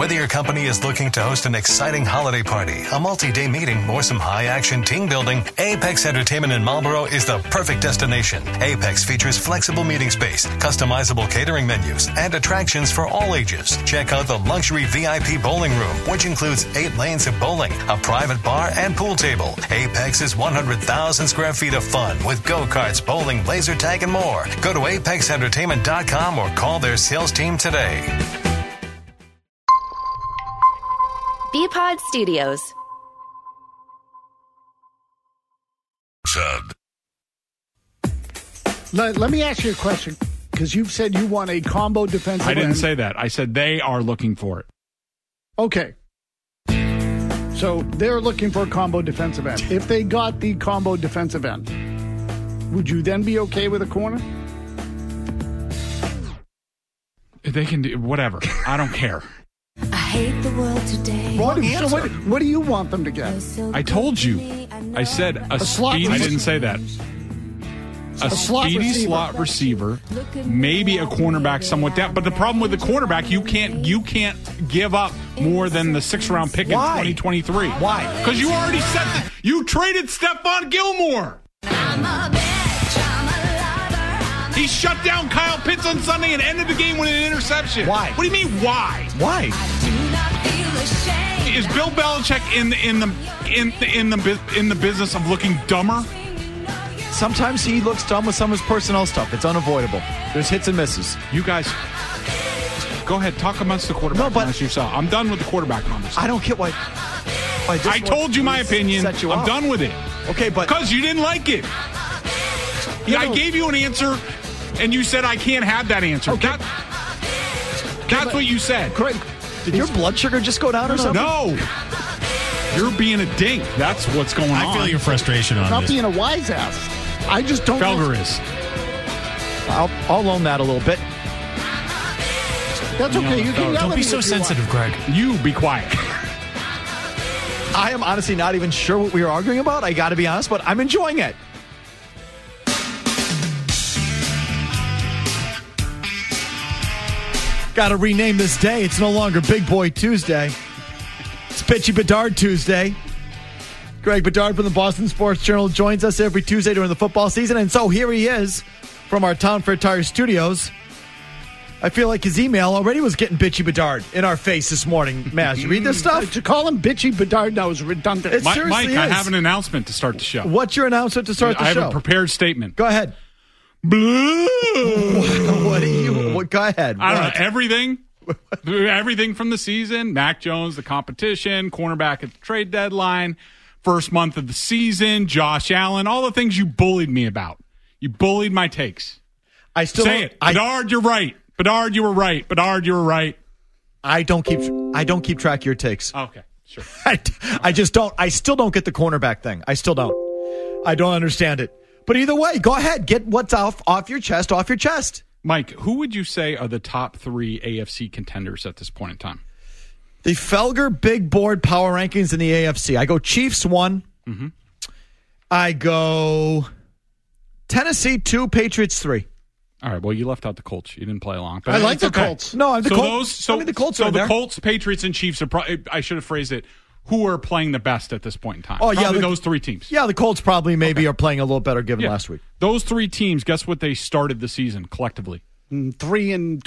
Whether your company is looking to host an exciting holiday party, a multi-day meeting, or some high-action team building, Apex Entertainment in Marlboro is the perfect destination. Apex features flexible meeting space, customizable catering menus, and attractions for all ages. Check out the luxury VIP bowling room, which includes 8 lanes of bowling, a private bar, and pool table. Apex is 100,000 square feet of fun with go-karts, bowling, laser tag, and more. Go to apexentertainment.com or call their sales team today. Bpod Studios. Let me ask you a question, because you've said you want a combo defensive end. I didn't say that. I said they are looking for it. Okay. So they're looking for a combo defensive end. If they got the combo defensive end, would you then be okay with a corner? They can do whatever. I don't care. I hate the world today. What do you want them to get? I told you. I said a speedy. I didn't say that. A speedy slot receiver, maybe a cornerback somewhat down. But the problem with the cornerback, you can't give up more than the 6th round pick in 2023. Why? Because you already said that. You traded Stephon Gilmore. He shut down Kyle Pitts on Sunday and ended the game with an interception. Why? What do you mean, why? Why? Is Bill Belichick in the business of looking dumber? Sometimes he looks dumb with some of his personnel stuff. It's unavoidable. There's hits and misses. You guys, go ahead. Talk amongst the quarterback amongst yourself. I'm done with the quarterback conversation. I don't get why I told you my opinion. I'm done with it. Okay, but... Because you didn't like it. I gave you an answer, and you said I can't have that answer. Okay. That's what you said. Craig, did your blood sugar just go down or something? No. You're being a dink. That's what's going on. I feel your frustration on not this. being a wise ass. I just don't... Felger is. I'll own that a little bit. That's okay. You can yell Don't at be me so if you want. sensitive, Greg. You be quiet. I am honestly not even sure what we were arguing about. I got to be honest, but I'm enjoying it. Got to rename this day. It's no longer Big Boy Tuesday. It's Pitchy Bedard Tuesday. Greg Bedard from the Boston Sports Journal joins us every Tuesday during the football season. And so here he is from our Town Fair Tire studios. I feel like his email already was getting Bitchy Bedard in our face this morning. Maz, you read this stuff? To call him Bitchy Bedard now is redundant. Mike, seriously I is. have an announcement to start the show. What's your announcement to start the show? I have a prepared statement. Go ahead. Blue. What do you... Go ahead. I don't know. Everything from the season. Mac Jones, the competition, cornerback at the trade deadline, first month of the season, Josh Allen, all the things you bullied me about. You bullied my takes. I still say it. Bedard, you're right. Bedard, you were right. Bedard, you were right. I don't keep track of your takes. Okay, sure. I just don't. I still don't get the cornerback thing. I still don't. I don't understand it. But either way, go ahead. Get what's off your chest. Mike, who would you say are the top 3 AFC contenders at this point in time? The Felger Big Board Power Rankings in the AFC. I go Chiefs 1. Mm-hmm. I go Tennessee 2, Patriots 3. All right, well, you left out the Colts. You didn't play along. But I like the okay. Colts. No, I'm the Colts. The Colts are there. Colts, Patriots, and Chiefs are I should have phrased it. Who are playing the best at this point in time? Oh, probably yeah, those 3 teams. Yeah, the Colts probably maybe are playing a little better given last week. Those 3 teams, guess what they started the season collectively? 3-12.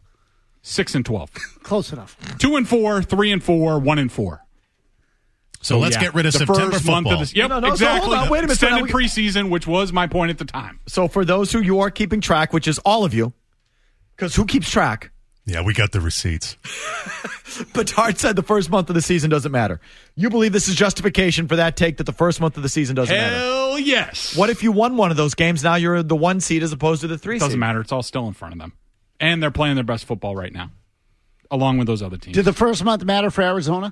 6-12. Close enough. 2-4, 3-4, 1-4. So let's get rid of September first football. month of this. Yep, No, exactly. So hold on, wait a minute. Extended preseason, which was my point at the time. So for those who you are keeping track, which is all of you, because who keeps track? Yeah, we got the receipts. Bedard said the first month of the season doesn't matter. You believe this is justification for that take that the first month of the season doesn't matter? Hell yes. What if you won one of those games? Now you're the 1 seed as opposed to the 3 seed. Doesn't matter. It's all still in front of them. And they're playing their best football right now, along with those other teams. Did the first month matter for Arizona?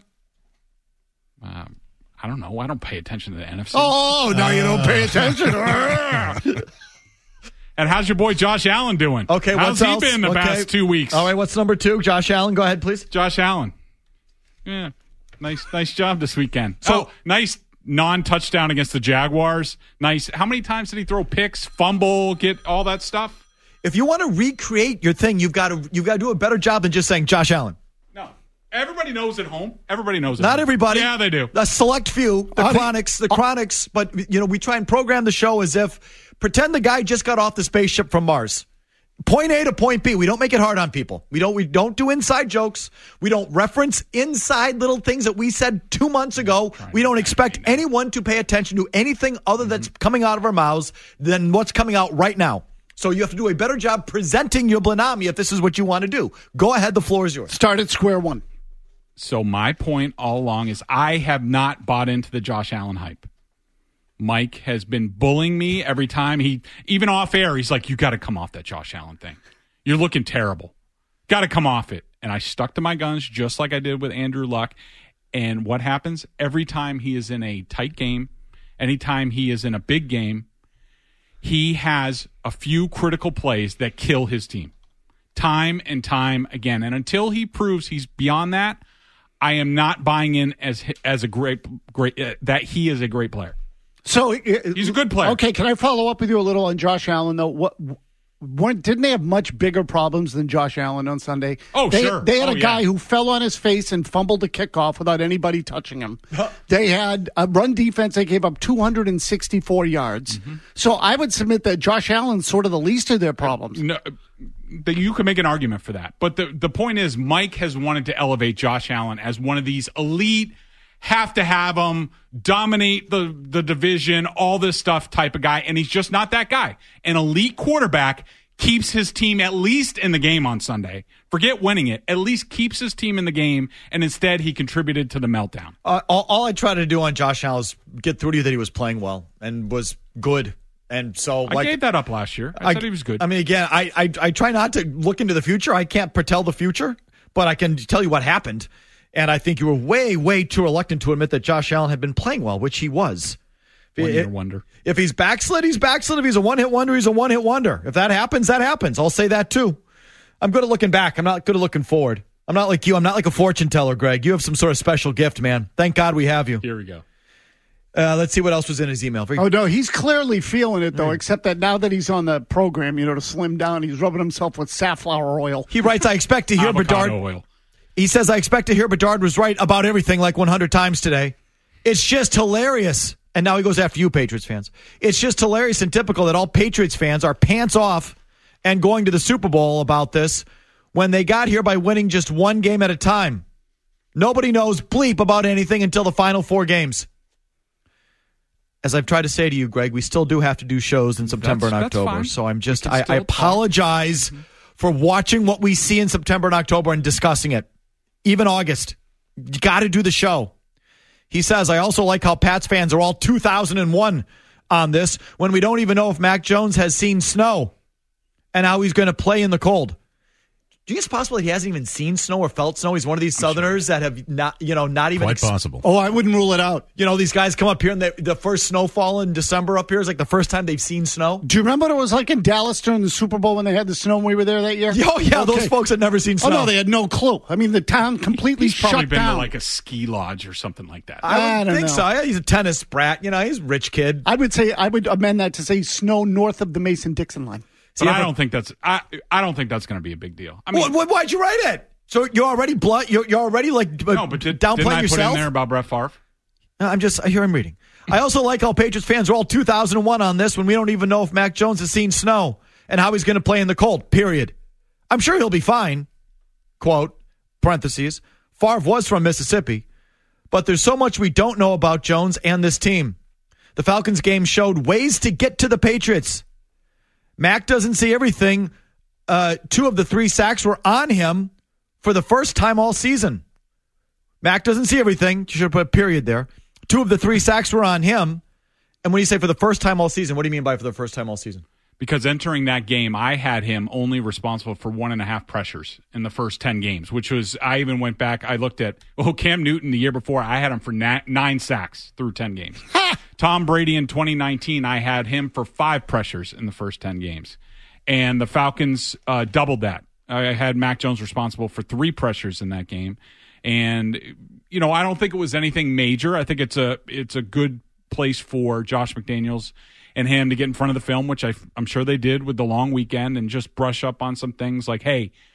I don't know. I don't pay attention to the NFC. Oh, now you don't pay attention. And how's your boy Josh Allen doing? Okay, how's what's he else? been the past 2 weeks? All right, what's number 2? Josh Allen, go ahead, please. Josh Allen. Yeah, nice job this weekend. So nice non-touchdown against the Jaguars. Nice. How many times did he throw picks, fumble, get all that stuff? If you want to recreate your thing, you've got to do a better job than just saying Josh Allen. No. Everybody knows at home. Everybody knows at Not home. everybody. Yeah, they do. A select few. The Chronics. But, we try and program the show as if, pretend the guy just got off the spaceship from Mars. Point A to point B. We don't make it hard on people. We don't do inside jokes. We don't reference inside little things that we said 2 months ago. We don't expect anyone to pay attention to anything other that's coming out of our mouths than what's coming out right now. So you have to do a better job presenting your Blanami if this is what you want to do. Go ahead. The floor is yours. Start at square one. So my point all along is I have not bought into the Josh Allen hype. Mike has been bullying me every time even off air, he's like, you got to come off that Josh Allen thing. You're looking terrible. Got to come off it. And I stuck to my guns just like I did with Andrew Luck. And what happens? Every time he is in a tight game, anytime he is in a big game, he has a few critical plays that kill his team. Time and time again. And until he proves he's beyond that, I am not buying in as a great that he is a great player. So he's a good player. Okay, can I follow up with you a little on Josh Allen though? Didn't they have much bigger problems than Josh Allen on Sunday? Oh, sure. They had a guy who fell on his face and fumbled a kickoff without anybody touching him. They had a run defense. They gave up 264 yards. Mm-hmm. So I would submit that Josh Allen's sort of the least of their problems. No, you can make an argument for that. But the point is, Mike has wanted to elevate Josh Allen as one of these elite, have to have him, dominate the division, all this stuff type of guy, and he's just not that guy. An elite quarterback keeps his team at least in the game on Sunday. Forget winning it. At least keeps his team in the game, and instead he contributed to the meltdown. All I try to do on Josh Allen is get through to you that he was playing well and was good. And so I gave that up last year. I said he was good. I mean, again, I try not to look into the future. I can't foretell the future, but I can tell you what happened. And I think you were way, way too reluctant to admit that Josh Allen had been playing well, which he was. One-year wonder. If he's backslid, he's backslid. If he's a one-hit wonder, he's a one-hit wonder. If that happens, that happens. I'll say that too. I'm good at looking back. I'm not good at looking forward. I'm not like you. I'm not like a fortune teller, Greg. You have some sort of special gift, man. Thank God we have you. Here we go. Let's see what else was in his email. Oh, no, he's clearly feeling it, though, except that now that he's on the program, to slim down, he's rubbing himself with safflower oil. He writes, I expect to hear Bedard. Oil. He says, I expect to hear Bedard was right about everything like 100 times today. It's just hilarious. And now he goes after you, Patriots fans. It's just hilarious and typical that all Patriots fans are pants off and going to the Super Bowl about this when they got here by winning just one game at a time. Nobody knows bleep about anything until the final 4 games. As I've tried to say to you, Greg, we still do have to do shows in September and October. Fine. So I apologize for watching what we see in September and October and discussing it. Even August. You got to do the show. He says, I also like how Pats fans are all 2001 on this when we don't even know if Mac Jones has seen snow and how he's going to play in the cold. Do you think it's possible that he hasn't even seen snow or felt snow? He's one of these Southerners that have not even... Quite possible. Oh, I wouldn't rule it out. These guys come up here and the first snowfall in December up here is like the first time they've seen snow. Do you remember what it was like in Dallas during the Super Bowl when they had the snow and we were there that year? Oh, yeah, okay. Those folks had never seen snow. Oh, no, they had no clue. I mean, the town completely shut down. He's probably been to like a ski lodge or something like that. I don't think so. Yeah, he's a tennis brat. He's a rich kid. I would amend that to say snow north of the Mason-Dixon line. But I don't think that's. I don't think that's going to be a big deal. I mean, why'd you write it? So you're already you're already like no, but downplaying didn't I yourself. Put in there about Brett Favre? I'm reading. I also like how Patriots fans are all 2001 on this when we don't even know if Mac Jones has seen snow and how he's going to play in the cold. Period. I'm sure he'll be fine. Quote parentheses. Favre was from Mississippi, but there's so much we don't know about Jones and this team. The Falcons game showed ways to get to the Patriots. Mac doesn't see everything. 2 of the 3 sacks were on him for the first time all season. Mac doesn't see everything. You should have put a period there. 2 of the 3 sacks were on him. And when you say for the first time all season, what do you mean by for the first time all season? Because entering that game, I had him only responsible for 1.5 pressures in the first 10 games, which was, I even went back, I looked at, Cam Newton the year before, I had him for 9 sacks through 10 games. Tom Brady in 2019, I had him for 5 pressures in the first 10 games. And the Falcons doubled that. I had Mac Jones responsible for 3 pressures in that game. And, I don't think it was anything major. I think it's a good place for Josh McDaniels and him to get in front of the film, which I'm sure they did with the long weekend, and just brush up on some things like, hey,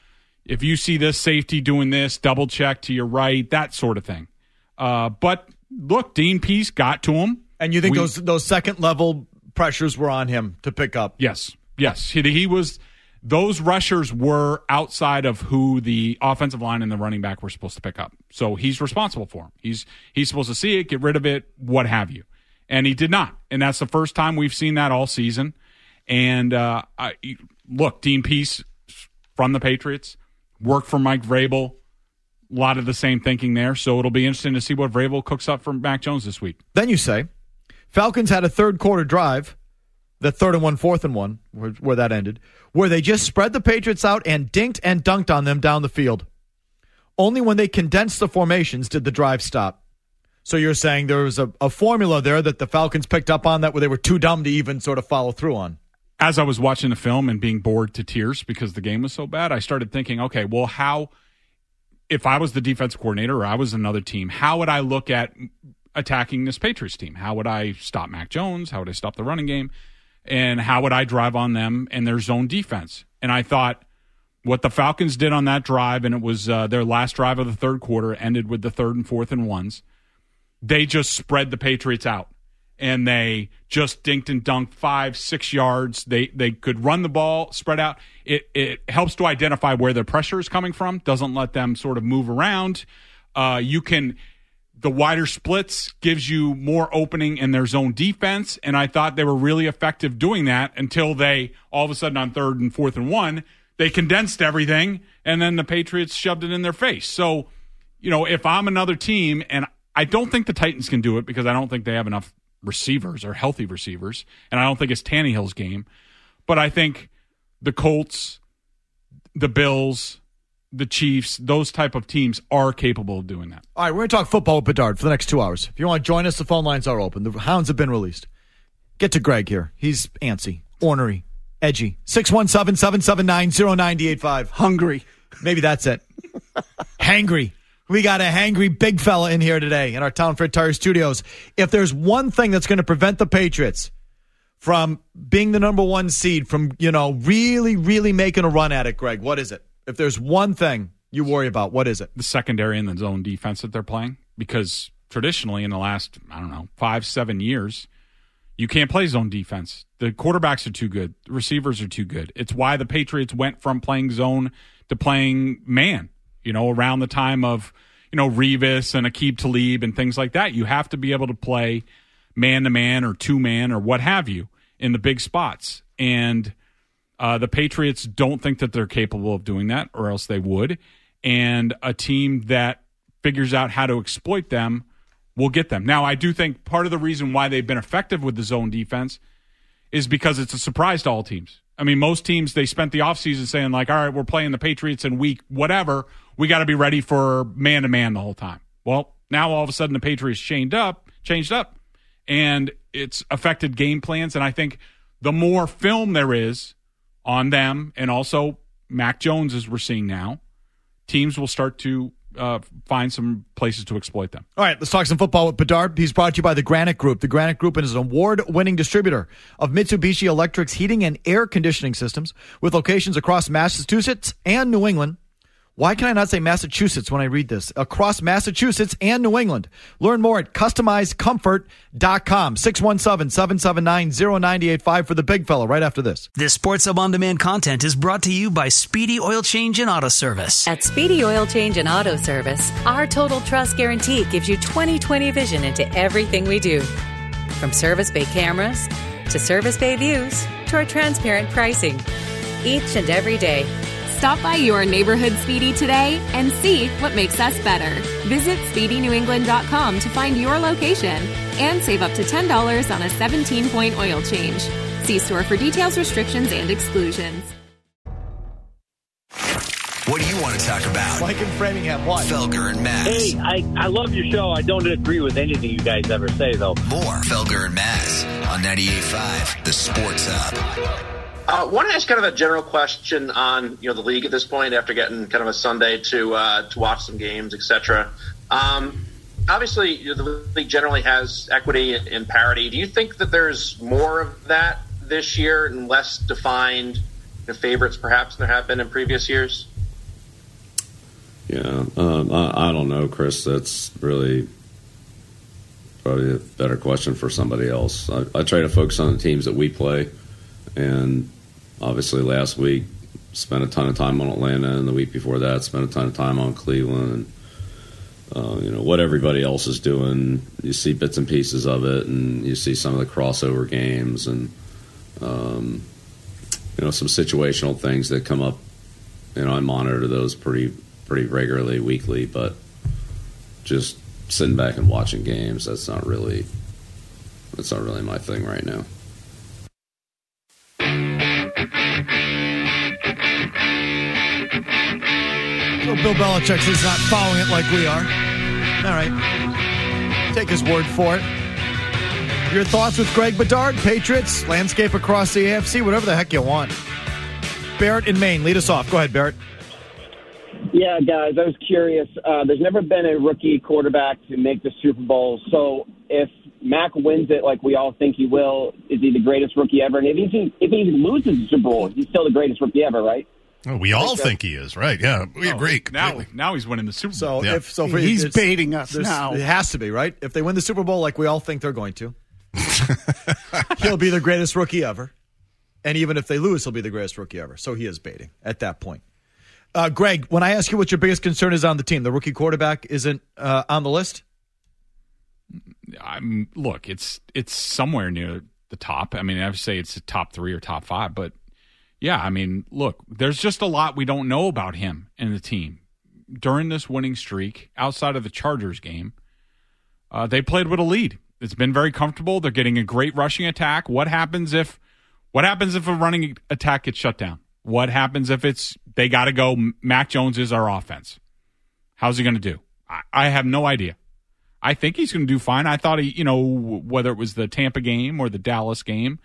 If you see this safety doing this, double check to your right, that sort of thing. But look, Dean Pease got to him. And you think those second level pressures were on him to pick up? Yes. He was. Those rushers were outside of who the offensive line and the running back were supposed to pick up. So he's responsible for him. He's supposed to see it, get rid of it, what have you. And he did not. And that's the first time we've seen that all season. And look, Dean Pease from the Patriots, worked for Mike Vrabel. A lot of the same thinking there. So it'll be interesting to see what Vrabel cooks up for Mac Jones this week. Then you say, Falcons had a third quarter drive, the 3rd and 1, 4th and 1, where that ended, where they just spread the Patriots out and dinked and dunked on them down the field. Only when they condensed the formations did the drive stop. So you're saying there was a formula there that the Falcons picked up on that where they were too dumb to even sort of follow through on. As I was watching the film and being bored to tears because the game was so bad, I started thinking, okay, well, how, if I was the defensive coordinator or I was another team, how would I look at attacking this Patriots team? How would I stop Mac Jones? How would I stop the running game? And how would I drive on them and their zone defense? And I thought what the Falcons did on that drive, and it was their last drive of the third quarter, ended with the 3rd and 4th and 1s. They just spread the Patriots out. And they just dinked and dunked 5-6 yards. They could run the ball, spread out. It helps to identify where their pressure is coming from. Doesn't let them sort of move around. The wider splits gives you more opening in their zone defense. And I thought they were really effective doing that until they, all of a sudden on 3rd and 4th and 1, they condensed everything. And then the Patriots shoved it in their face. So, if I'm another team, and I don't think the Titans can do it because I don't think they have enough receivers or healthy receivers, and I don't think it's Tannehill's game, but I think the Colts, the Bills, the Chiefs, those type of teams are capable of doing that. All right, we're going to talk football with Bedard for the next 2 hours. If you want to join us, the phone lines are open. The Hounds have been released. Get to Greg here. He's antsy, ornery, edgy. 617-779-0985. Hungry. Maybe that's it. Hangry. We got a hangry big fella in here today in our Town Fair Tire Studios. If there's one thing that's going to prevent the Patriots from being the number 1 seed, from, really, really making a run at it, Greg, what is it? If there's one thing you worry about, what is it? The secondary and the zone defense that they're playing. Because traditionally in the last, 5-7 years, you can't play zone defense. The quarterbacks are too good. The receivers are too good. It's why the Patriots went from playing zone to playing man. Around the time of, Revis and Aqib Talib and things like that. You have to be able to play man-to-man or two-man or what have you in the big spots. And the Patriots don't think that they're capable of doing that, or else they would. And a team that figures out how to exploit them will get them. Now, I do think part of the reason why they've been effective with the zone defense is because it's a surprise to all teams. I mean, most teams, they spent the offseason saying, like, all right, we're playing the Patriots in week whatever. We got to be ready for man-to-man the whole time. Well, now all of a sudden the Patriots changed up, and it's affected game plans. And I think the more film there is on them, and also Mac Jones, as we're seeing now, teams will start to find some places to exploit them. All right, let's talk some football with Bedard. He's brought to you by the Granite Group. The Granite Group is an award-winning distributor of Mitsubishi Electric's heating and air conditioning systems with locations across Massachusetts and New England. Why can I not say Massachusetts when I read this? Across Massachusetts and New England. Learn more at customizedcomfort.com. 617-779-0985 for the big fella right after this. This Sports Hub On Demand content is brought to you by Speedy Oil Change and Auto Service. At Speedy Oil Change and Auto Service, our Total Trust Guarantee gives you 20/20 vision into everything we do. From service bay cameras to service bay views to our transparent pricing. Each and every day, stop by your neighborhood Speedy today and see what makes us better. Visit SpeedyNewEngland.com to find your location and save up to $10 on a 17-point oil change. See store for details, restrictions, and exclusions. What do you want to talk about? Mike in Framingham, what? Felger and Mazz. Hey, I love your show. I don't agree with anything you guys ever say, though. More Felger and Mazz on 98.5, The Sports Hub. I want to ask kind of a general question on the league at this point after getting kind of a Sunday to watch some games, etc. Obviously, the league generally has equity and parity. Do you think that there's more of that this year and less defined favorites perhaps than there have been in previous years? Yeah, I don't know, Chris. That's really probably a better question for somebody else. I try to focus on the teams that we play, and obviously last week spent a ton of time on Atlanta, and the week before that spent a ton of time on Cleveland. And, what everybody else is doing, you see bits and pieces of it, and you see some of the crossover games, and some situational things that come up. I monitor those pretty regularly, weekly, but just sitting back and watching games, that's not really my thing right now. So Bill Belichick is not following it like we are. All right. Take his word for it. Your thoughts with Greg Bedard, Patriots, landscape across the AFC, whatever the heck you want. Barrett in Maine, lead us off. Go ahead, Barrett. Yeah, guys, I was curious. There's never been a rookie quarterback to make the Super Bowl. So if Mac wins it like we all think he will, is he the greatest rookie ever? And if he loses the Super Bowl, he's still the greatest rookie ever, right? Oh, we all think he is, right? Yeah, we agree. Now he's winning the Super Bowl. He's baiting us now. It has to be, right? If they win the Super Bowl like we all think they're going to, he'll be the greatest rookie ever. And even if they lose, he'll be the greatest rookie ever. So he is baiting at that point. Greg, when I ask you what your biggest concern is on the team, the rookie quarterback isn't on the list? Look, it's somewhere near the top. I mean, I would say it's the top 3 or top 5. But, yeah, I mean, look, there's just a lot we don't know about him and the team. During this winning streak, outside of the Chargers game, they played with a lead. It's been very comfortable. They're getting a great rushing attack. What happens if a running attack gets shut down? What happens if they got to go, Mac Jones is our offense? How's he going to do? I have no idea. I think he's going to do fine. I thought whether it was the Tampa game or the Dallas game,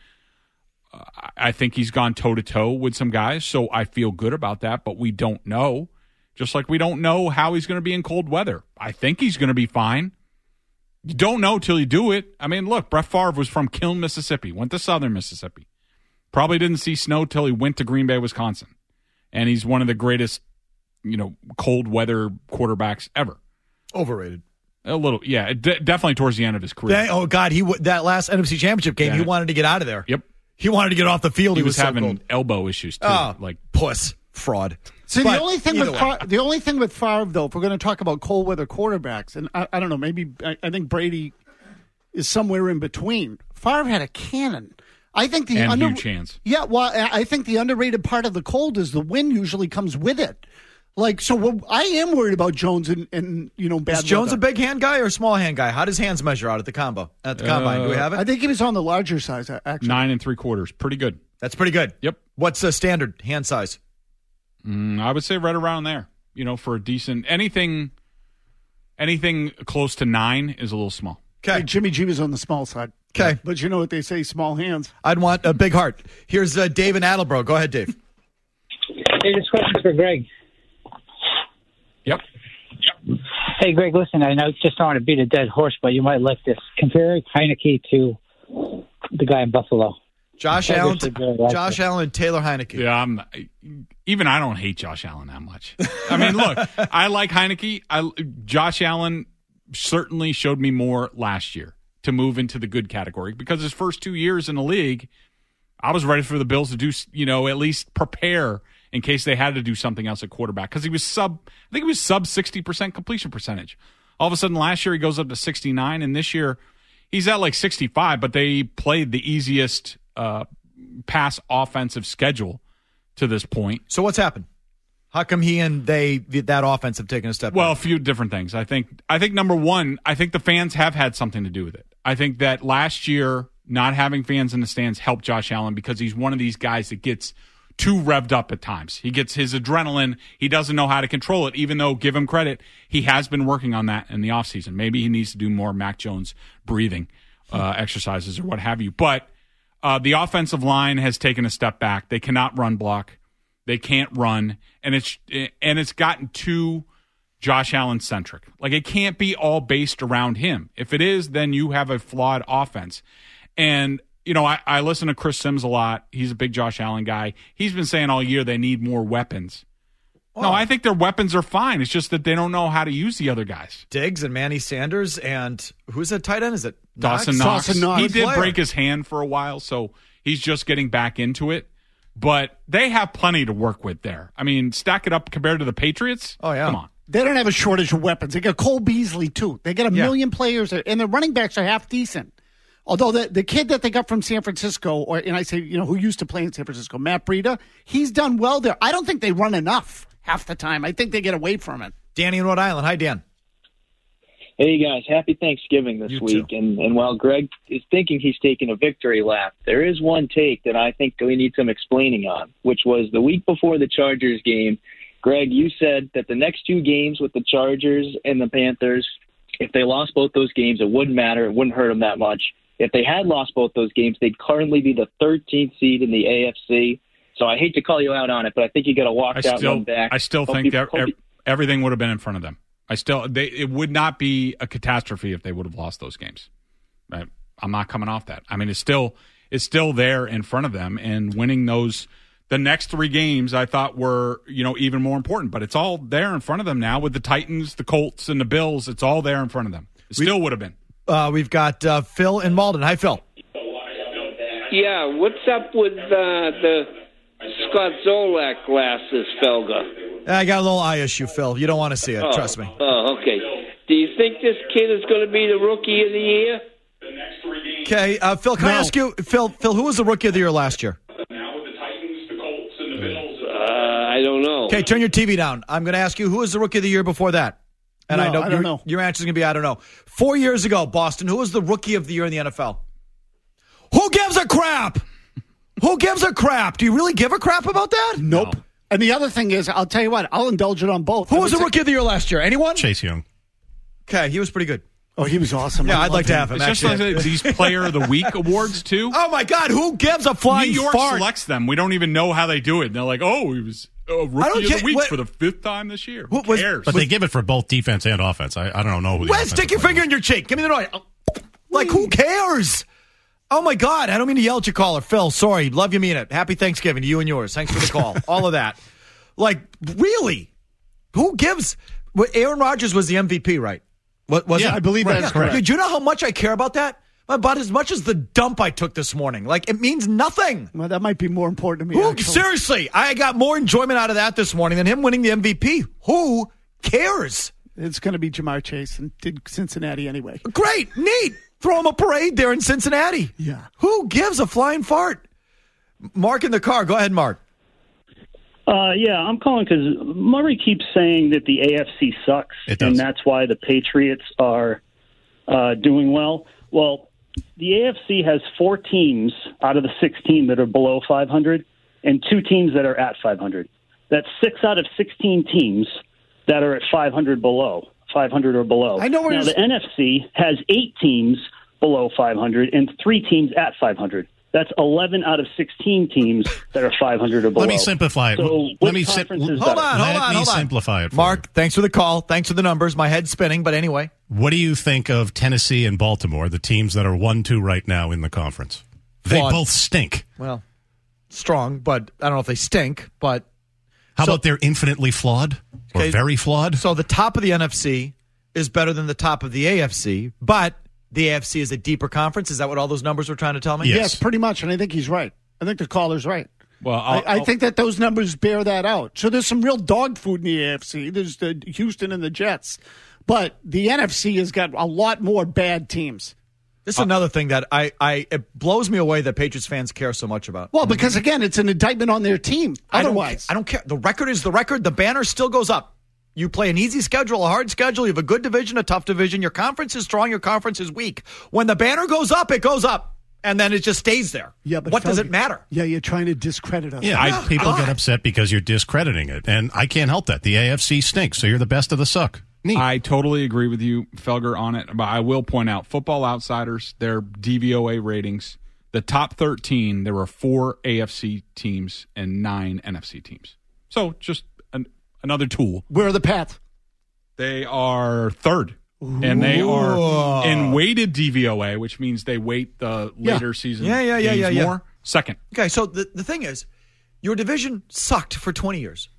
I think he's gone toe-to-toe with some guys, so I feel good about that, but we don't know. Just like we don't know how he's going to be in cold weather. I think he's going to be fine. You don't know till you do it. I mean, look, Brett Favre was from Kiln, Mississippi, went to southern Mississippi. Probably didn't see snow till he went to Green Bay, Wisconsin. And he's one of the greatest, cold weather quarterbacks ever. Overrated. A little, yeah. Definitely towards the end of his career. That last NFC Championship game, he wanted to get out of there. Yep. He wanted to get off the field. He was having elbow issues, too. Like puss. Fraud. See, the only thing with Favre, though, if we're going to talk about cold weather quarterbacks, and I don't know, maybe I think Brady is somewhere in between. Favre had a cannon. I think huge hands. Yeah, well, I think the underrated part of the cold is the wind usually comes with it. I am worried about Jones and bad. Is Jones weather. a big hand guy or a small hand guy? How does hands measure out at the combine? Do we have it? I think he was on the larger size, actually. 9 3/4. Pretty good. That's pretty good. Yep. What's the standard hand size? I would say right around there. For a decent anything close to 9 is a little small. Okay. Hey, Jimmy G was on the small side. Okay. But you know what they say, small hands. I'd want a big heart. Here's Dave in Attleboro. Go ahead, Dave. Hey, this question's for Greg. Yep. Hey, Greg, listen, I know just don't want to beat a dead horse, but you might like this. Compare Heineke to the guy in Buffalo. Josh Allen and Taylor Heineke. Yeah, I don't hate Josh Allen that much. I mean, look, I like Heineke. Josh Allen certainly showed me more last year to move into the good category because his first 2 years in the league, I was ready for the Bills to do, at least prepare in case they had to do something else at quarterback because he was sub 60% completion percentage. All of a sudden last year he goes up to 69, and this year he's at like 65, but they played the easiest pass offensive schedule to this point. So what's happened? How come he and that offense have taken a step back? Well, a few different things. I think number one, I think the fans have had something to do with it. I think that last year not having fans in the stands helped Josh Allen because he's one of these guys that gets too revved up at times. He gets his adrenaline. He doesn't know how to control it, even though, give him credit, he has been working on that in the offseason. Maybe he needs to do more Mac Jones breathing exercises or what have you. But the offensive line has taken a step back. They cannot run block. They can't run. And it's gotten too Josh Allen centric. Like, it can't be all based around him. If it is, then you have a flawed offense. And, I listen to Chris Sims a lot. He's a big Josh Allen guy. He's been saying all year they need more weapons No, I think their weapons are fine. It's just that they don't know how to use the other guys. Diggs and Manny Sanders and who's that tight end? Is it Dawson Knox? He did player. break his hand for a while, so he's just getting back into it. But they have plenty to work with there. I mean, stack it up compared to the Patriots. Oh, yeah. Come on. They don't have a shortage of weapons. They got Cole Beasley, too. They got a million players, and their running backs are half decent. Although the kid that they got from San Francisco, and I say, who used to play in San Francisco, Matt Breida, he's done well there. I don't think they run enough half the time. I think they get away from it. Danny in Rhode Island. Hi, Dan. Hey, guys. Happy Thanksgiving this week. And while Greg is thinking he's taking a victory lap, there is one take that I think we need some explaining on, which was the week before the Chargers game. Greg, you said that the next two games with the Chargers and the Panthers, if they lost both those games, it wouldn't matter. It wouldn't hurt them that much. If they had lost both those games, they'd currently be the 13th seed in the AFC. So I hate to call you out on it, but I think you got to walk that one back. I still think everything would have been in front of them. It would not be a catastrophe if they would have lost those games. Right? I'm not coming off that. I mean, it's still there in front of them, and winning the next three games I thought were even more important. But it's all there in front of them now with the Titans, the Colts, and the Bills. It's all there in front of them. It still would have been. We've got Phil in Malden. Hi, Phil. Yeah, what's up with the Scott Zolak glasses, Felga? I got a little eye issue, Phil. You don't want to see it. Trust me. Oh, okay. Do you think this kid is going to be the Rookie of the Year? Okay, Phil, can I ask you, Phil, who was the Rookie of the Year last year? I don't know. Okay, turn your TV down. I'm going to ask you, who was the Rookie of the Year before that? And no, I don't know. Your answer is going to be, I don't know. 4 years ago, Boston, who was the Rookie of the Year in the NFL? Who gives a crap? Who gives a crap? Do you really give a crap about that? Nope. No. And the other thing is, I'll tell you what, I'll indulge it on both. Who was the Rookie of the Year last year? Anyone? Chase Young. Okay, he was pretty good. Oh, he was awesome. Yeah, I'd like to have him. It's just like these Player of the Week awards, too. Oh, my God, who gives a flying New York fart? selects them. We don't even know how they do it. And they're like, he was Rookie of the Week for the fifth time this year. Who cares? But they give it for both defense and offense. I don't know who. Wes, stick your finger in your cheek. Give me the noise. Like, who cares? Oh, my God. I don't mean to yell at your caller. Phil, sorry. Love you, mean it. Happy Thanksgiving to you and yours. Thanks for the call. All of that. Like, really? Who gives? Aaron Rodgers was the MVP, right? I believe that's correct. Do you know how much I care about that? About as much as the dump I took this morning. Like, it means nothing. Well, that might be more important to me. Seriously, I got more enjoyment out of that this morning than him winning the MVP. Who cares? It's going to be Jamar Chase and did Cincinnati anyway. Great. Neat. Throw him a parade there in Cincinnati. Yeah. Who gives a flying fart? Mark in the car. Go ahead, Mark. Yeah, I'm calling because Murray keeps saying that the AFC sucks, and that's why the Patriots are doing well. Well, the AFC has 4 teams out of the 16 that are below 500 and 2 teams that are at 500. That's 6 out of 16 teams that are at 500 or below. I know now, the NFC has 8 teams below 500 and 3 teams at 500. That's 11 out of 16 teams that are 500 or below. Let me simplify it. So Let me hold on. simplify it for Mark, you. Thanks for the call. Thanks for the numbers. My head's spinning, but anyway. What do you think of Tennessee and Baltimore, the teams that are 1-2 right now in the conference? They both stink. Well, strong, but I don't know if they stink. But how about they're infinitely flawed or very flawed? So the top of the NFC is better than the top of the AFC, but the AFC is a deeper conference. Is that what all those numbers were trying to tell me? Yes, pretty much. And I think he's right. I think the caller's right. Well, I think that those numbers bear that out. So there's some real dog food in the AFC. There's the Houston and the Jets. But the NFC has got a lot more bad teams. This is another thing that it blows me away that Patriots fans care so much about. Well, because, again, it's an indictment on their team. Otherwise. I don't care. The record is the record. The banner still goes up. You play an easy schedule, a hard schedule. You have a good division, a tough division. Your conference is strong. Your conference is weak. When the banner goes up, it goes up. And then it just stays there. Yeah, but what does it matter? Yeah, you're trying to discredit us. Yeah, people get upset because you're discrediting it. And I can't help that. The AFC stinks, so you're the best of the suck. Neat. I totally agree with you, Felger, on it. But I will point out, Football Outsiders, their DVOA ratings, the top 13, there were 4 AFC teams and 9 NFC teams. So just another tool. Where are the Pats? They are 3rd. And they are in weighted DVOA, which means they weight the later season games more. 2nd. Okay, so the thing is, your division sucked for 20 years.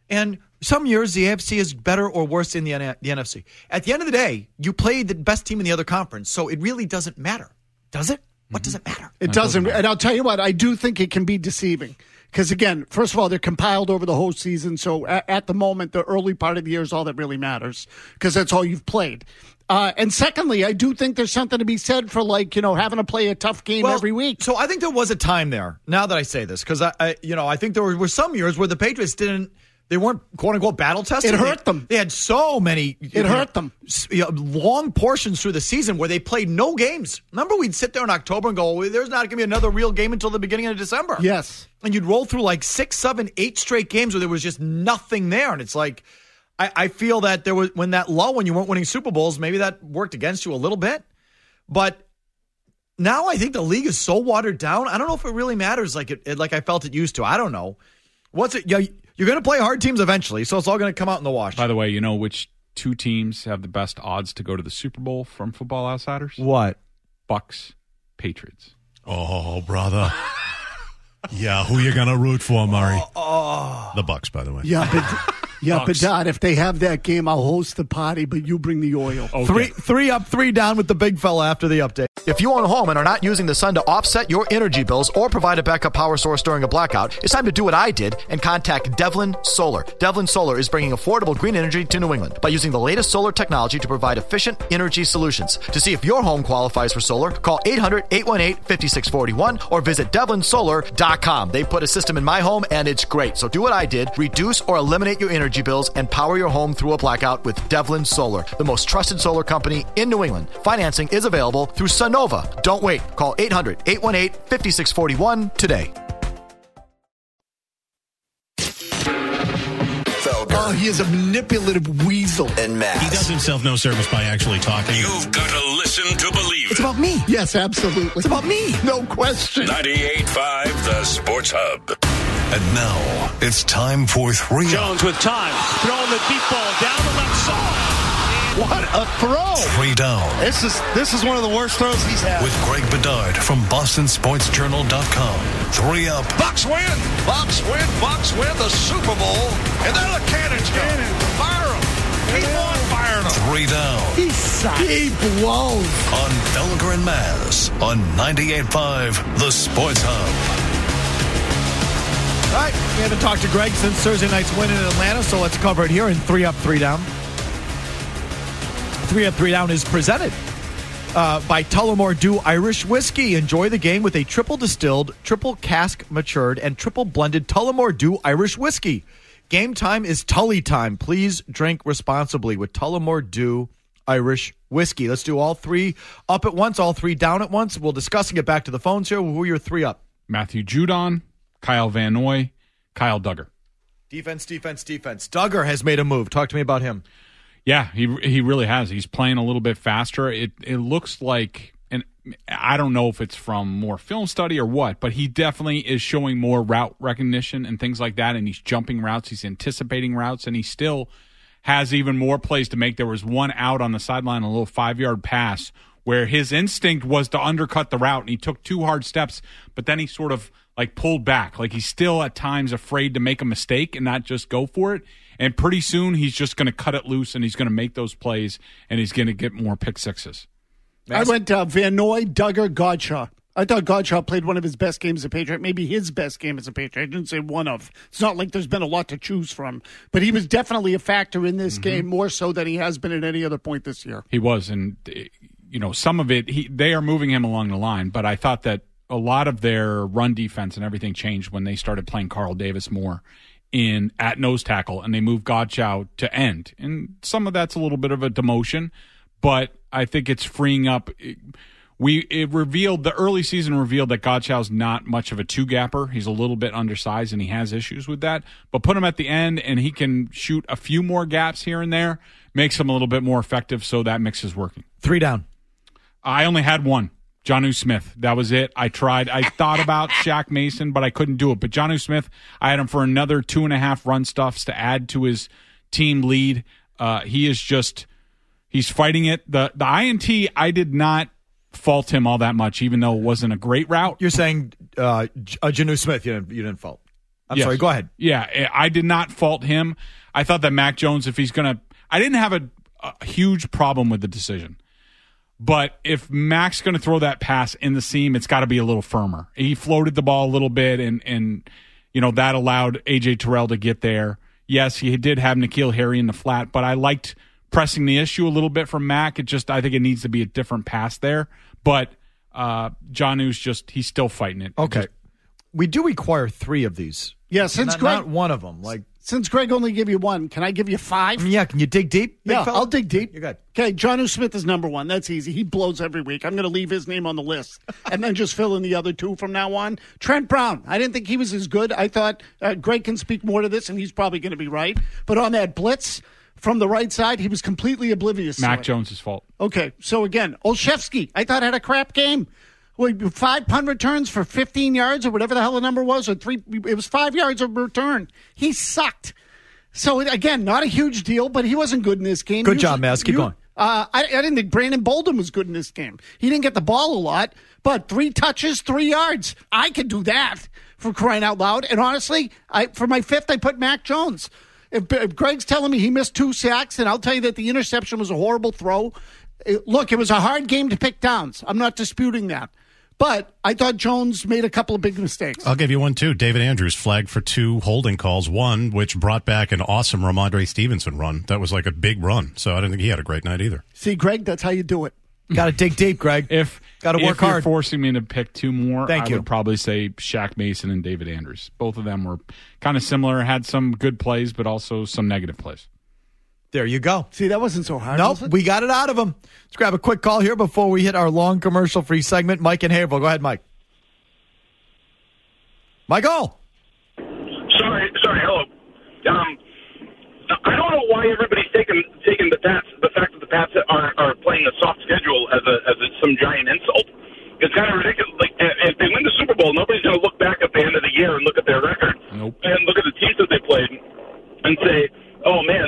And some years the AFC is better or worse than the NFC. At the end of the day, you play the best team in the other conference, so it really doesn't matter. Does it? What does it matter? It doesn't. And I'll tell you what, I do think it can be deceiving. Because, again, first of all, they're compiled over the whole season. So at the moment, the early part of the year is all that really matters because that's all you've played. And secondly, I do think there's something to be said for, having to play a tough game every week. So I think there was a time there, now that I say this, because I think there were some years where the Patriots they weren't, quote-unquote, battle-tested. It hurt them. They had so many... It hurt them. Long portions through the season where they played no games. Remember, we'd sit there in October and go, there's not going to be another real game until the beginning of December. Yes. And you'd roll through 6, 7, 8 straight games where there was just nothing there. And it's like, I feel that there was, when that lull, when you weren't winning Super Bowls, maybe that worked against you a little bit. But now I think the league is so watered down, I don't know if it really matters like I felt it used to. I don't know. You're going to play hard teams eventually, so it's all going to come out in the wash. By the way, you know which 2 teams have the best odds to go to the Super Bowl from Football Outsiders? What? Bucks, Patriots. Oh, brother. Yeah, who you going to root for, Murray? The Bucks, by the way. Yeah, but Dad, if they have that game, I'll host the party, but you bring the oil. Okay. Three up, 3 down with the big fella after the update. If you own a home and are not using the sun to offset your energy bills or provide a backup power source during a blackout, it's time to do what I did and contact Devlin Solar. Devlin Solar is bringing affordable green energy to New England by using the latest solar technology to provide efficient energy solutions. To see if your home qualifies for solar, call 800-818-5641 or visit devlinsolar.com. They put a system in my home and it's great. So do what I did. Reduce or eliminate your energy bills and power your home through a blackout with Devlin Solar, the most trusted solar company in New England. Financing is available through Sunova. Don't wait. Call 800-818-5641 today. Oh, he is a manipulative weasel. And Mass. He does himself no service by actually talking. You've got to listen to believe. It's about me. Yes, absolutely. It's about me. No question. 98.5 The Sports Hub. And now it's time for 3 Jones with time. Throwing the deep ball down the left side. What a throw. 3 down. This is one of the worst throws he's had. With Greg Bedard from BostonSportsJournal.com. 3 up. Bucks win. Bucks win. Bucks win the Super Bowl. And there the cannons go. Fire them. Keep on firing them. 3 down. He blows. On Felger and Maz on 98.5 The Sports Hub. All right, we haven't talked to Greg since Thursday night's win in Atlanta, so let's cover it here in 3 up, 3 down. 3 up, 3 down is presented by Tullamore Dew Irish Whiskey. Enjoy the game with a triple distilled, triple cask matured, and triple blended Tullamore Dew Irish Whiskey. Game time is Tully time. Please drink responsibly with Tullamore Dew Irish Whiskey. Let's do all 3 up at once, all 3 down at once. We'll discuss and get back to the phones here. Who are your 3 up? Matthew Judon, Kyle Van Noy, Kyle Duggar. Defense. Duggar has made a move. Talk to me about him. Yeah, he really has. He's playing a little bit faster. It looks like, and I don't know if it's from more film study or what, but he definitely is showing more route recognition and things like that, and he's jumping routes, he's anticipating routes, and he still has even more plays to make. There was one out on the sideline, a little 5-yard pass, where his instinct was to undercut the route, and he took 2 hard steps, but then he sort of pulled back. He's still at times afraid to make a mistake and not just go for it. And pretty soon he's just going to cut it loose and he's going to make those plays and he's going to get more pick sixes. I went Van Noy, Duggar, Godshaw. I thought Godshaw played one of his best games as a Patriot, maybe his best game as a Patriot. I didn't say one of. It's not like there's been a lot to choose from. But he was definitely a factor in this game, more so than he has been at any other point this year. He was, and some of it, they are moving him along the line, but I thought that a lot of their run defense and everything changed when they started playing Carl Davis more at nose tackle, and they moved Godshaw to end. And some of that's a little bit of a demotion, but I think it's freeing up. The early season revealed that Godshaw's not much of a 2-gapper. He's a little bit undersized, and he has issues with that. But put him at the end, and he can shoot a few more gaps here and there, makes him a little bit more effective, so that mix is working. 3 down. I only had 1. Jonnu Smith. That was it. I tried. I thought about Shaq Mason, but I couldn't do it. But Jonnu Smith, I had him for another 2.5 run stuffs to add to his team lead. He's fighting it. The INT, I did not fault him all that much, even though it wasn't a great route. You're saying Jonnu Smith, you didn't fault. I'm sorry, go ahead. Yeah, I did not fault him. I thought that Mac Jones, if he's going to – I didn't have a huge problem with the decision. But if Mac's going to throw that pass in the seam, it's got to be a little firmer. He floated the ball a little bit, and that allowed A.J. Terrell to get there. Yes, he did have N'Keal Harry in the flat, but I liked pressing the issue a little bit from Mac. I think it needs to be a different pass there. But Jonnu's he's still fighting it. Okay. We do require 3 of these. Yeah, since Greg, not one of them. Since Greg only gave you 1, can I give you 5? Yeah, can you dig deep? Yeah, I'll dig deep. You're good. Okay, Jonnu Smith is number 1. That's easy. He blows every week. I'm going to leave his name on the list and then just fill in the other 2 from now on. Trent Brown, I didn't think he was as good. I thought Greg can speak more to this, and he's probably going to be right. But on that blitz from the right side, he was completely oblivious. Mac Jones' fault. Okay, so again, Olszewski, I thought had a crap game. 5 punt returns for 15 yards or whatever the hell the number was, or 3. It was 5 yards of return. He sucked. So, again, not a huge deal, but he wasn't good in this game. Good job, Maz. Keep going. I didn't think Brandon Bolden was good in this game. He didn't get the ball a lot, but 3 touches, 3 yards. I could do that, for crying out loud. And honestly, for my 5th, I put Mac Jones. If Greg's telling me he missed 2 sacks, and I'll tell you that the interception was a horrible throw. Look, it was a hard game to pick downs. I'm not disputing that. But I thought Jones made a couple of big mistakes. I'll give you one, too. David Andrews flagged for 2 holding calls, one which brought back an awesome Ramondre Stevenson run. That was like a big run, so I didn't think he had a great night either. See, Greg, that's how you do it. Got to dig deep, Greg. Got to work hard. If you're forcing me to pick 2 more, I would probably say Shaq Mason and David Andrews. Both of them were kind of similar, had some good plays, but also some negative plays. There you go. See, that wasn't so hard. Nope, we got it out of him. Let's grab a quick call here before we hit our long commercial-free segment. Mike in Haverhill. Go ahead, Mike. Michael. Sorry. Hello. I don't know why everybody's taking the Pats, the fact that the Pats are playing a soft schedule as some giant insult. It's kind of ridiculous. Like, if they win the Super Bowl, nobody's going to look back at the end of the year and look at their record and look at the teams that they played and say, "Oh man,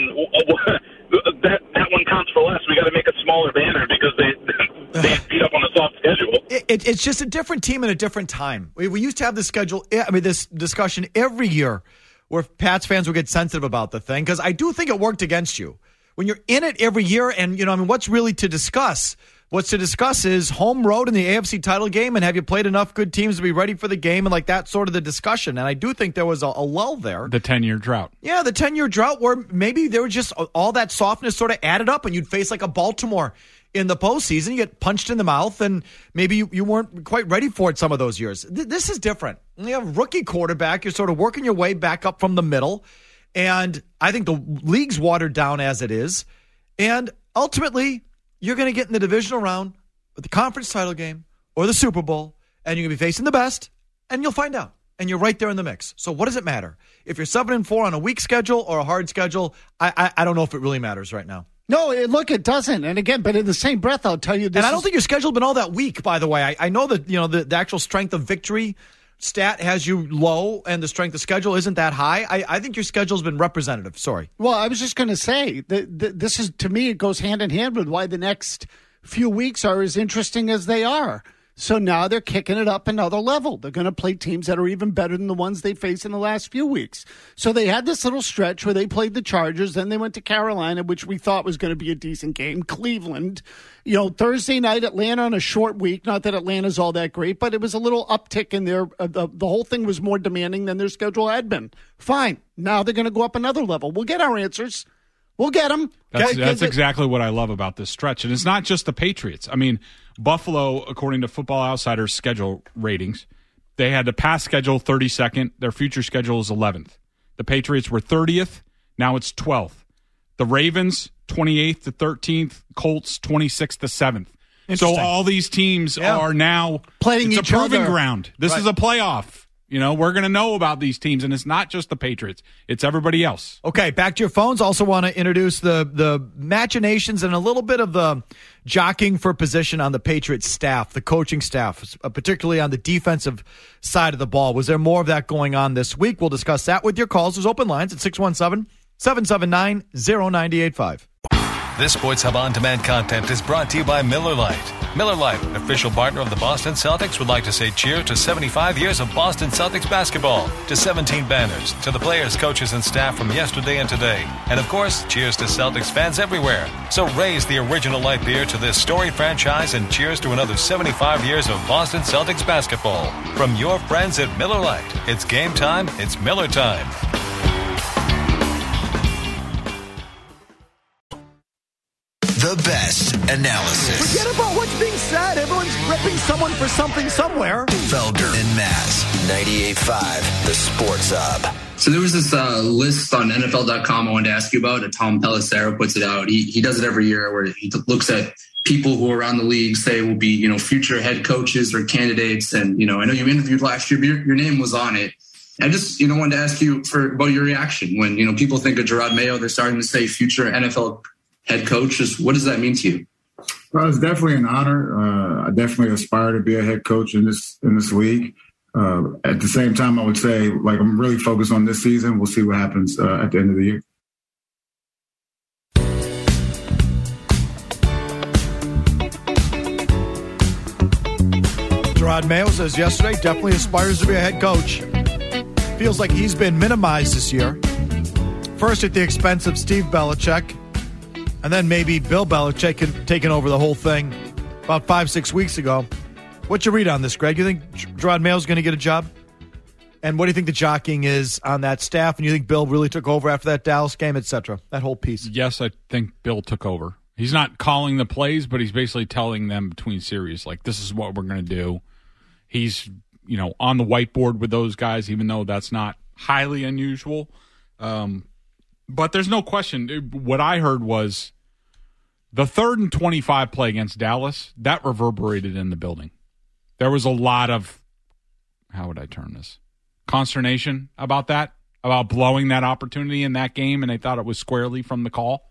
that one counts for less. We got to make a smaller banner because they beat up on a soft schedule." It's just a different team and a different time. We used to have this schedule. This discussion every year, where Pats fans would get sensitive about the thing, because I do think it worked against you when you're in it every year. And what's really to discuss? What's to discuss is home road in the AFC title game, and have you played enough good teams to be ready for the game, and like that sort of the discussion. And I do think there was a lull there. The 10-year drought. Yeah, the 10-year drought where maybe there was just all that softness sort of added up, and you'd face like a Baltimore in the postseason. You get punched in the mouth, and maybe you weren't quite ready for it some of those years. This is different. You have a rookie quarterback. You're sort of working your way back up from the middle, and I think the league's watered down as it is. And ultimately, you're going to get in the divisional round with the conference title game or the Super Bowl, and you're going to be facing the best, and you'll find out. And you're right there in the mix. So what does it matter? If you're 7-4 on a weak schedule or a hard schedule, I don't know if it really matters right now. No, look, it doesn't. And again, but in the same breath, I'll tell you this. And I don't think your schedule's been all that weak, by the way. I know that the actual strength of victory stat has you low, and the strength of schedule isn't that high. I think your schedule's been representative. Sorry. Well, I was just going to say that this is, to me, it goes hand in hand with why the next few weeks are as interesting as they are. So now they're kicking it up another level. They're going to play teams that are even better than the ones they faced in the last few weeks. So they had this little stretch where they played the Chargers, then they went to Carolina, which we thought was going to be a decent game. Cleveland, Thursday night, Atlanta on a short week. Not that Atlanta's all that great, but it was a little uptick in there. The whole thing was more demanding than their schedule had been. Fine. Now they're going to go up another level. We'll get our answers. We'll get them. That's exactly what I love about this stretch. And it's not just the Patriots. I mean, Buffalo, according to Football Outsiders' schedule ratings, they had the past schedule 32nd. Their future schedule is 11th. The Patriots were 30th. Now it's 12th. The Ravens, 28th to 13th. Colts, 26th to 7th. So all these teams are now playing each other. It's a proving ground. This is a playoff. We're going to know about these teams, and it's not just the Patriots. It's everybody else. Okay, back to your phones. Also want to introduce the machinations and a little bit of the jockeying for position on the Patriots staff, the coaching staff, particularly on the defensive side of the ball. Was there more of that going on this week? We'll discuss that with your calls. There's open lines at 617-779-0985. This Sports Hub On-Demand content is brought to you by Miller Lite. Miller Lite, official partner of the Boston Celtics, would like to say cheer to 75 years of Boston Celtics basketball, to 17 banners, to the players, coaches, and staff from yesterday and today. And of course, cheers to Celtics fans everywhere. So raise the original light beer to this storied franchise and cheers to another 75 years of Boston Celtics basketball. From your friends at Miller Lite, it's game time, it's Miller time. The best analysis. Forget about what's being said. Everyone's ripping someone for something somewhere. Felder and Mazz, 98.5, The Sports Hub. So there was this list on NFL.com I wanted to ask you about. Tom Pelissero puts it out. He does it every year where he looks at people who around the league say will be, future head coaches or candidates. And, I know you interviewed last year, but your name was on it. I just, wanted to ask you about your reaction when, people think of Jerod Mayo, they're starting to say future NFL head coach. Just what does that mean to you? Well, it's definitely an honor. I definitely aspire to be a head coach in this league. At the same time, I would say, I'm really focused on this season. We'll see what happens at the end of the year. Jerod Mayo says yesterday definitely aspires to be a head coach. Feels like he's been minimized this year. First at the expense of Steve Belichick, and then maybe Bill Belichick taking over the whole thing about 5-6 weeks ago. What's your read on this, Greg? You think Jerod Mayo's going to get a job? And what do you think the jockeying is on that staff? And you think Bill really took over after that Dallas game, et cetera? That whole piece. Yes, I think Bill took over. He's not calling the plays, but he's basically telling them between series, this is what we're going to do. He's, on the whiteboard with those guys, even though that's not highly unusual. But there's no question. What I heard was the 3rd and 25 play against Dallas, that reverberated in the building. There was a lot of, how would I term this, consternation about that, about blowing that opportunity in that game, and they thought it was squarely from the call.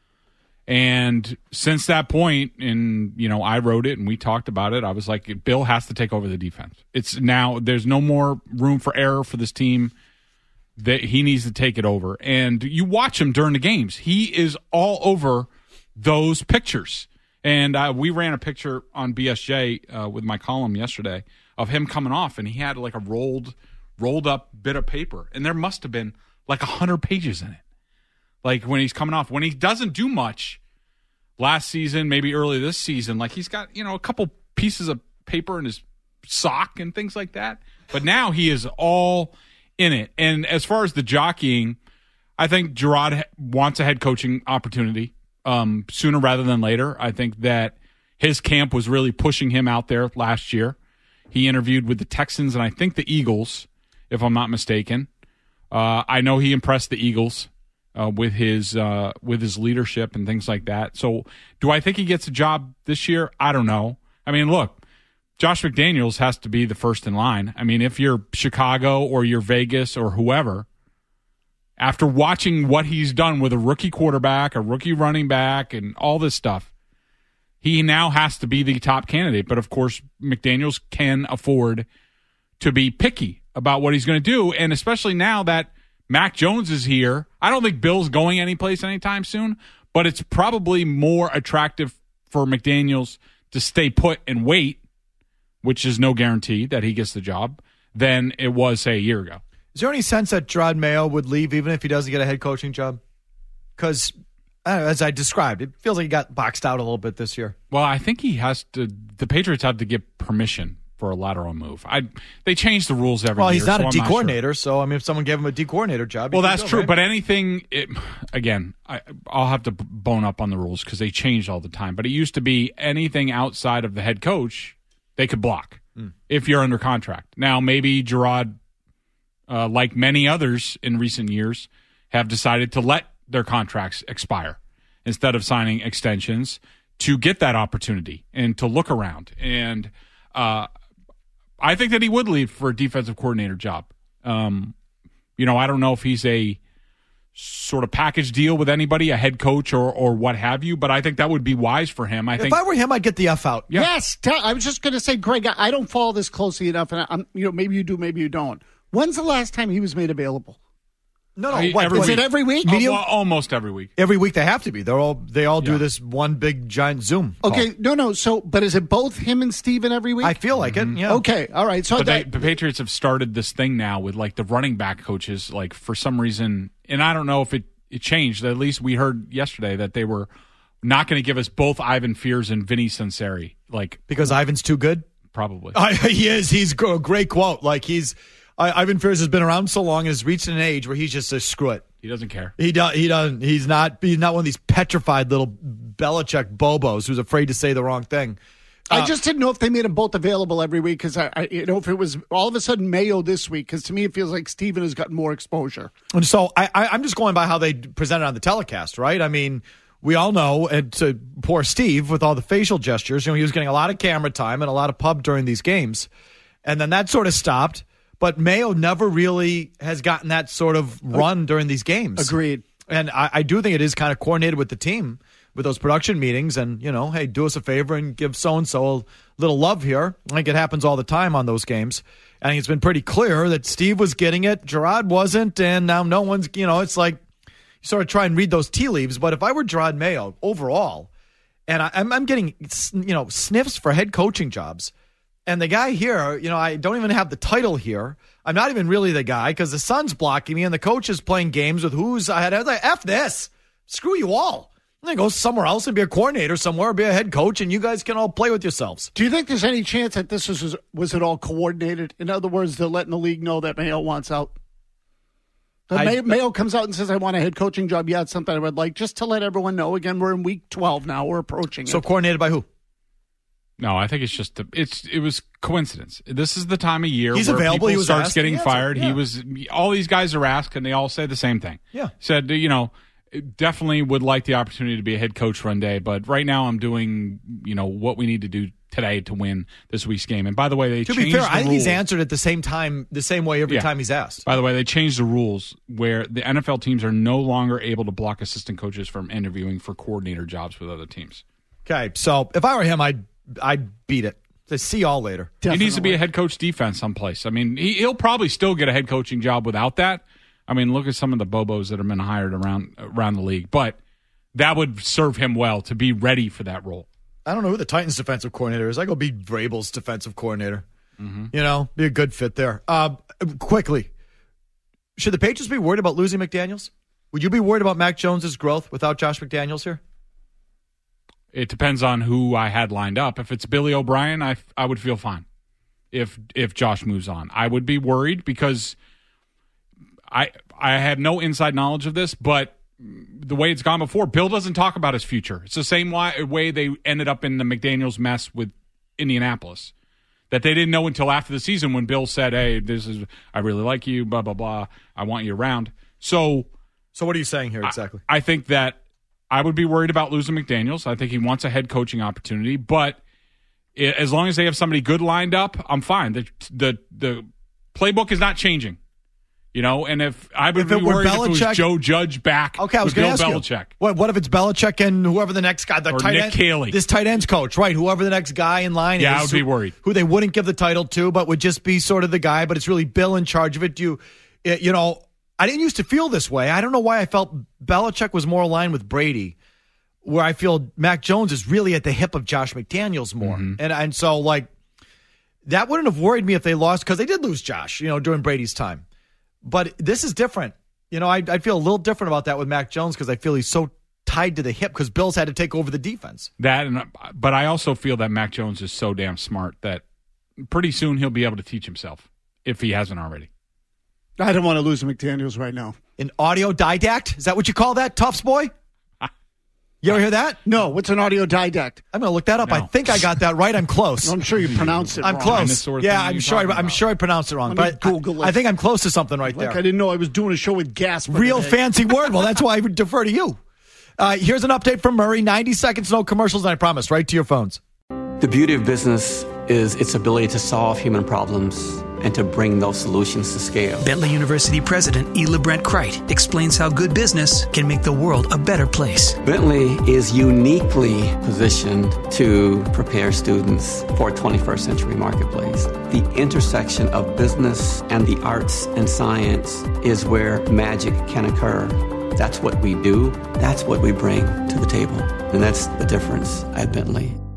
And since that point, and, I wrote it and we talked about it, I was like, Bill has to take over the defense. It's now, there's no more room for error for this team. That he needs to take it over. And you watch him during the games. He is all over those pictures. And we ran a picture on BSJ with my column yesterday of him coming off, and he had a rolled up bit of paper. And there must have been 100 pages in it. When he's coming off. When he doesn't do much last season, maybe early this season, he's got, a couple pieces of paper in his sock and things like that. But now he is all in it. And as far as the jockeying, I think Jerod wants a head coaching opportunity sooner rather than later. I think that his camp was really pushing him out there last year. He interviewed with the Texans and I think the Eagles, if I'm not mistaken. I know he impressed the Eagles with his leadership and things like that. So do I think he gets a job this year? I don't know. I mean, look, Josh McDaniels has to be the first in line. I mean, if you're Chicago or you're Vegas or whoever, after watching what he's done with a rookie quarterback, a rookie running back, and all this stuff, he now has to be the top candidate. But, of course, McDaniels can afford to be picky about what he's going to do, and especially now that Mac Jones is here. I don't think Bill's going anyplace anytime soon, but it's probably more attractive for McDaniels to stay put and wait, which is no guarantee that he gets the job, than it was, say, a year ago. Is there any sense that Jerod Mayo would leave even if he doesn't get a head coaching job? Because, as I described, it feels like he got boxed out a little bit this year. Well, I think he has to – the Patriots have to get permission for a lateral move. They change the rules every year. Well, he's not so a D coordinator, so, if someone gave him a D coordinator job. Well, that's true, right? But anything I'll have to bone up on the rules because they change all the time. But it used to be anything outside of the head coach – they could block if you're under contract. Now, maybe Jerod, like many others in recent years, have decided to let their contracts expire instead of signing extensions to get that opportunity and to look around. And I think that he would leave for a defensive coordinator job. I don't know if he's a sort of package deal with anybody, a head coach or what have you, but I think that would be wise for him. If I were him, I'd get the F out. Yeah. Yes, I was just going to say, Greg, I don't follow this closely enough, and maybe you do, maybe you don't. When's the last time he was made available? No. Is it every week? Almost every week. Every week they have to be. They all do this one big giant Zoom call. Okay, no. So, but is it both him and Steven every week? I feel like it. Yeah. Okay, all right. So the Patriots have started this thing now with like the running back coaches. Like for some reason, and I don't know if it changed. At least we heard yesterday that they were not going to give us both Ivan Fears and Vinny Sunseri. Like because Ivan's too good. Probably he is. He's a great quote. Like Ivan Fears has been around so long and has reached an age where he's just a screw it. He doesn't care. He doesn't. He's not one of these petrified little Belichick bobos who's afraid to say the wrong thing. I just didn't know if they made them both available every week because if it was all of a sudden Mayo this week, because to me it feels like Steven has gotten more exposure. And so I'm just going by how they presented on the telecast, right? I mean, we all know, and to poor Steve with all the facial gestures, he was getting a lot of camera time and a lot of pub during these games, and then that sort of stopped. But Mayo never really has gotten that sort of run during these games. Agreed. And I do think it is kind of coordinated with the team with those production meetings and, hey, do us a favor and give so-and-so a little love here. I think it happens all the time on those games. I think it's been pretty clear that Steve was getting it, Gerard wasn't, and now no one's, it's like you sort of try and read those tea leaves. But if I were Gerard Mayo overall, and I'm getting, sniffs for head coaching jobs, and the guy here, I don't even have the title here. I'm not even really the guy because the son's blocking me and the coach is playing games with who's ahead. I was like, F this. Screw you all. I'm going to go somewhere else and be a coordinator somewhere, be a head coach, and you guys can all play with yourselves. Do you think there's any chance that this was it all coordinated? In other words, they're letting the league know that Mayo wants out? Mayo comes out and says, I want a head coaching job. Yeah, it's something I would like. Just to let everyone know, again, we're in week 12 now. We're approaching it. So coordinated by who? No, I think it's just it was coincidence. This is the time of year he's where available. people starts asked, getting fired. Yeah. All these guys are asked, and they all say the same thing. Yeah, said definitely would like the opportunity to be a head coach one day, but right now I'm doing what we need to do today to win this week's game. And by the way, they changed the rules. To be fair, I think he's answered at the same way every time he's asked. By the way, they changed the rules where the NFL teams are no longer able to block assistant coaches from interviewing for coordinator jobs with other teams. Okay, so if I were him, I'd beat it. See y'all later. Definitely. He needs to be a head coach defense someplace. I mean, he'll probably still get a head coaching job without that. I mean, look at some of the bobos that have been hired around the league. But that would serve him well to be ready for that role. I don't know who the Titans' defensive coordinator is. I go be Vrabel's defensive coordinator. Mm-hmm. Be a good fit there. Quickly, should the Patriots be worried about losing McDaniels? Would you be worried about Mac Jones' growth without Josh McDaniels here? It depends on who I had lined up. If it's Billy O'Brien, I would feel fine. If Josh moves on, I would be worried because I have no inside knowledge of this, but the way it's gone before, Bill doesn't talk about his future. It's the same way they ended up in the McDaniels mess with Indianapolis, that they didn't know until after the season when Bill said, "Hey, I really like you, blah blah blah. I want you around." So what are you saying here exactly? I think that I would be worried about losing McDaniels. I think he wants a head coaching opportunity, but as long as they have somebody good lined up, I'm fine. The playbook is not changing. And if I would be worried if it was Joe Judge back, okay, I was going to ask Belichick. You. What if it's Belichick and whoever the next guy, or Nick Caley, this tight ends coach, right? Whoever the next guy in line is. Yeah, I would be worried. Who they wouldn't give the title to, but would just be sort of the guy, but it's really Bill in charge of it. I didn't used to feel this way. I don't know why I felt Belichick was more aligned with Brady, where I feel Mac Jones is really at the hip of Josh McDaniels more. Mm-hmm. And so, that wouldn't have worried me if they lost, because they did lose Josh, during Brady's time. But this is different. I'd feel a little different about that with Mac Jones because I feel he's so tied to the hip because Bill's had to take over the defense. But I also feel that Mac Jones is so damn smart that pretty soon he'll be able to teach himself if he hasn't already. I don't want to lose McDaniels right now. An autodidact? Is that what you call that, Tufts boy? You ever hear that? No. What's an audiodidact? I'm going to look that up. No. I think I got that right. I'm close. I'm sure you pronounced it wrong. I'm close. Yeah, I'm sure I pronounced it wrong. But Google it. I think I'm close to something right there. I didn't know I was doing a show with gas. Real fancy word. Well, that's why I would defer to you. Here's an update from Murray. 90 seconds, no commercials, and I promise, right to your phones. The beauty of business is its ability to solve human problems and to bring those solutions to scale. Bentley University President Ela Brent Crite explains how good business can make the world a better place. Bentley is uniquely positioned to prepare students for a 21st century marketplace. The intersection of business and the arts and science is where magic can occur. That's what we do. That's what we bring to the table. And that's the difference at Bentley.